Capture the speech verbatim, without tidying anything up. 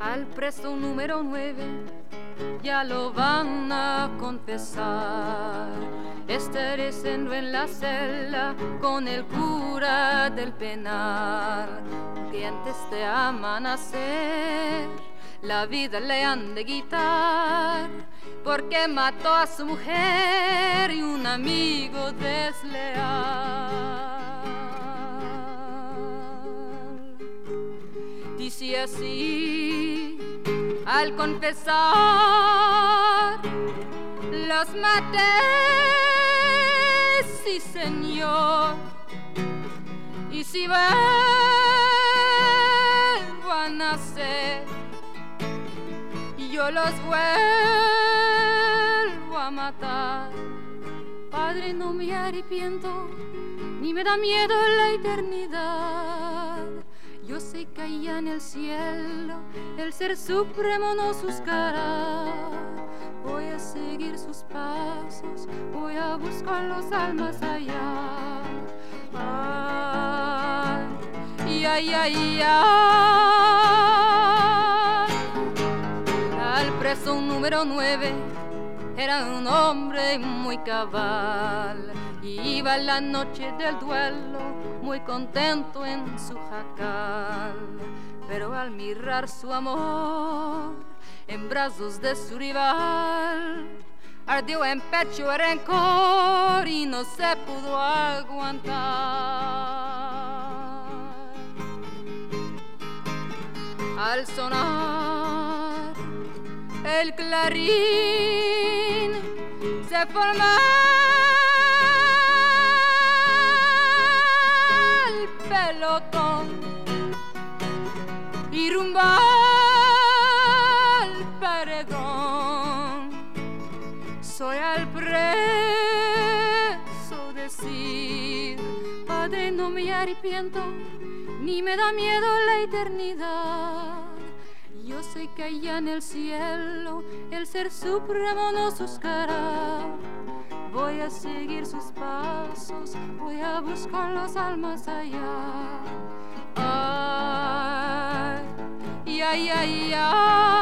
Al preso número nueve ya lo van a confesar. Estaré siendo en la celda con el cura del penal, que antes de amanecer la vida le han de quitar, porque mató a su mujer y un amigo desleal. Dice así al confesar: los maté, sí señor, y si vuelvo a nacer, yo los vuelvo a matar. Padre, no me arrepiento, ni me da miedo la eternidad. Yo sé que allá en el cielo el Ser Supremo nos buscará. Voy a seguir sus pasos, voy a buscar los almas allá. Ay, ay, ay, ay. Al preso número nueve era un hombre muy cabal, y iba la noche del duelo muy contento en su jacal. Pero al mirar su amor en brazos de su rival, ardió en pecho el rencor y no se pudo aguantar. Al sonar el clarín se formó el pelotón y rumbo al paredón. Soy al preso decir: Padre, no me arrepiento, ni me da miedo la eternidad. Yo sé que allá en el cielo el Ser Supremo nos buscará. Voy a seguir sus pasos, voy a buscar las almas allá. Ay, ay, ay, ay.